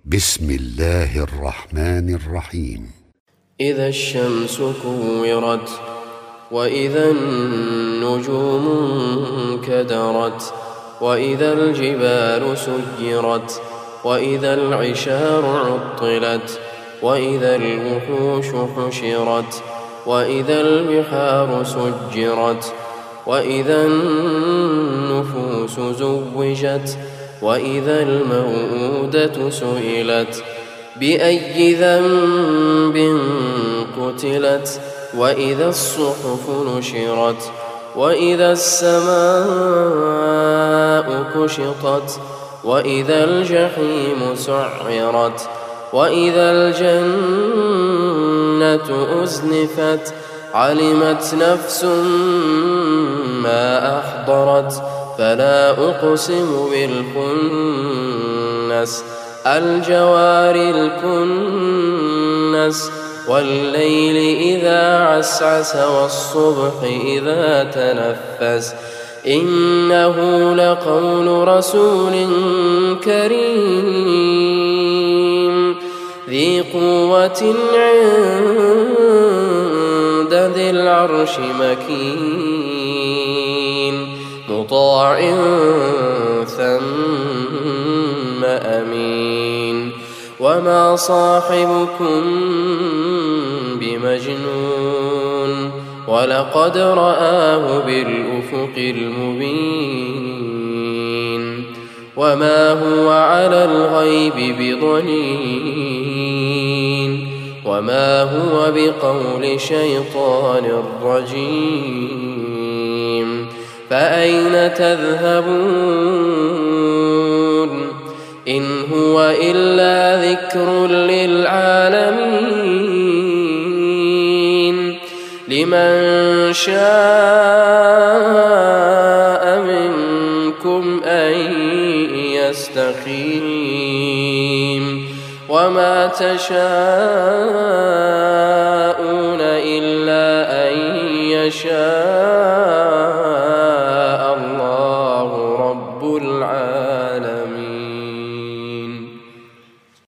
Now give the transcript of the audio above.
بسم الله الرحمن الرحيم. إذا الشمس كورت وإذا النجوم انكدرت وإذا الجبال سيرت وإذا العشار عطلت وإذا الوحوش حشرت وإذا البحار سجرت وإذا النفوس زوجت وإذا الموءودة سئلت بأي ذنب قتلت وإذا الصحف نشرت وإذا السماء كشطت وإذا الجحيم سعرت وإذا الجنة أزلفت علمت نفس ما أحضرت فلا أقسم بالخنس الجوار الكنس والليل إذا عسعس والصبح إذا تنفس إنه لقول رسول كريم ذي قوة عند ذي العرش مكين مطاع ثم أمين وما صاحبكم بمجنون ولقد رآه بالأفق المبين وما هو على الغيب بضنين وما هو بقول شيطان رجيم فأين تذهبون إن هو إلا ذكر للعالمين لمن شاء منكم أن يستقيم وما تشاءون إلا أن يشاء